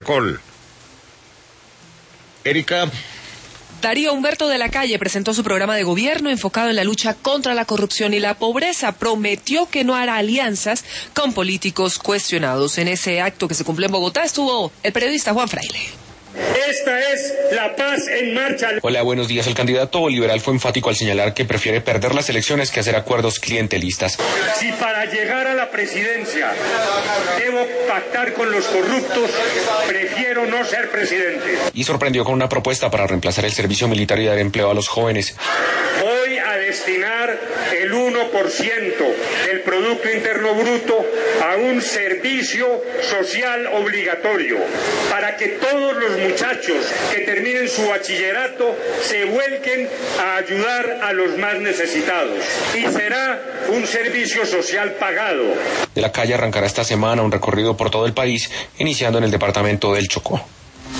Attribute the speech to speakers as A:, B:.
A: Col. Erika.
B: Darío Humberto de la Calle presentó su programa de gobierno enfocado en la lucha contra la corrupción y la pobreza. Prometió que no hará alianzas con políticos cuestionados. En ese acto que se cumplió en Bogotá estuvo el periodista Juan Fraile.
C: Esta es la paz en marcha.
D: Hola, buenos días. El candidato liberal fue enfático al señalar que prefiere perder las elecciones que hacer acuerdos clientelistas.
C: Si para llegar a la presidencia debo pactar con los corruptos, prefiero no ser presidente.
D: Y sorprendió con una propuesta para reemplazar el servicio militar y dar empleo a los jóvenes.
C: Voy a destinar el 1% del Producto Interno Bruto a un servicio social obligatorio, para que todos los muchachos que terminen su bachillerato se vuelquen a ayudar a los más necesitados. Y será un servicio social pagado.
D: De la Calle arrancará esta semana un recorrido por todo el país, iniciando en el departamento del Chocó.